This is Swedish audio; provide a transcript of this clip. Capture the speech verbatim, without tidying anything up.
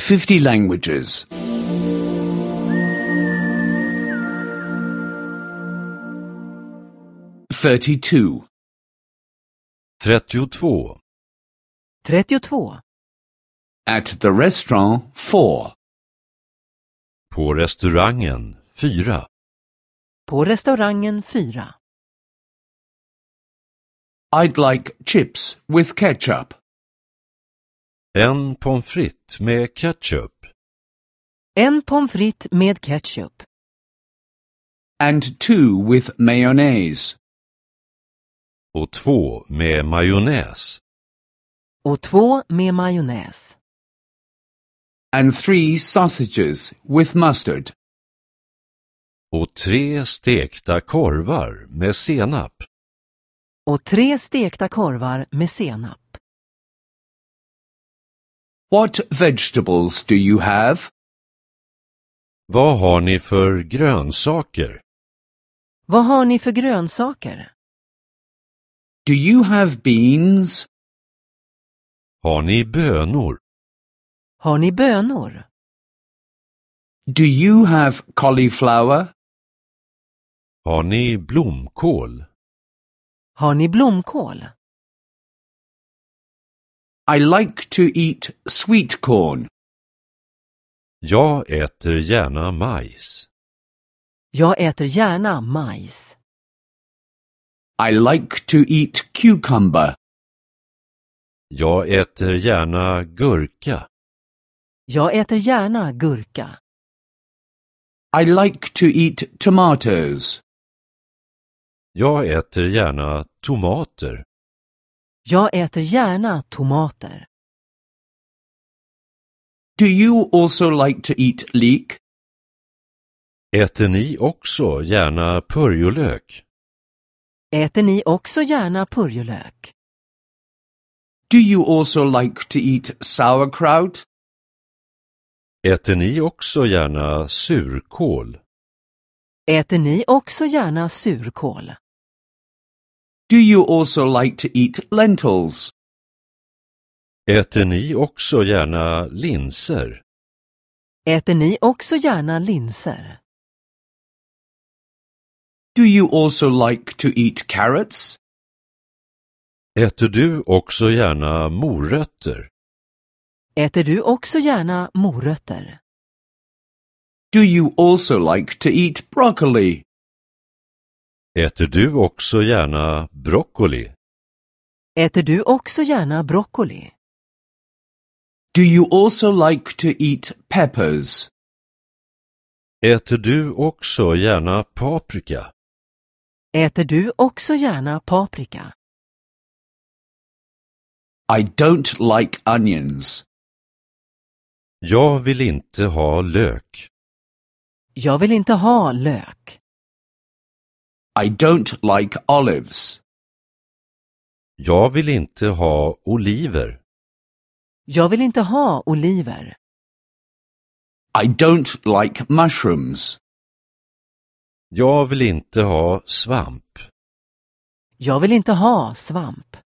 fifty languages. thirty-two. trettiotvå. trettiotvå. At the restaurant, four. På restaurangen, fyra. På restaurangen fyra. I'd like chips with ketchup. En pommes frites med ketchup. En pommes frites med ketchup. And two with mayonnaise. Och två med majonnäs. Och två med majonnäs. And three sausages with mustard. Och tre stekta korvar med senap. Och tre stekta korvar med senap. What vegetables do you have? Vad har ni för grönsaker? Vad har ni för grönsaker? Do you have beans? Har ni bönor? Har ni bönor? Do you have cauliflower? Har ni blomkål? Har ni blomkål? I like to eat sweet corn. Jag äter gärna majs. Jag äter gärna majs. I like to eat cucumber. Jag äter gärna gurka. Jag äter gärna gurka. I like to eat tomatoes. Jag äter gärna tomater. Jag äter gärna tomater. Do you also like to eat leek? Äter ni också gärna purjolök? Äter ni också gärna purjolök? Do you also like to eat sauerkraut? Äter ni också gärna surkål? Äter ni också gärna surkål? Do you also like to eat lentils? Äter ni också gärna linser? Äter ni också gärna linser? Do you also like to eat carrots? Äter du också gärna morötter? Äter du också gärna morötter? Do you also like to eat broccoli? Äter du också gärna broccoli? Äter du också gärna broccoli? Do you also like to eat peppers? Äter du också gärna paprika? Äter du också gärna paprika? I don't like onions. Jag vill inte ha lök. Jag vill inte ha lök. I don't like olives. Jag vill inte ha oliver. Jag vill inte ha oliver. I don't like mushrooms. Jag vill inte ha svamp. Jag vill inte ha svamp.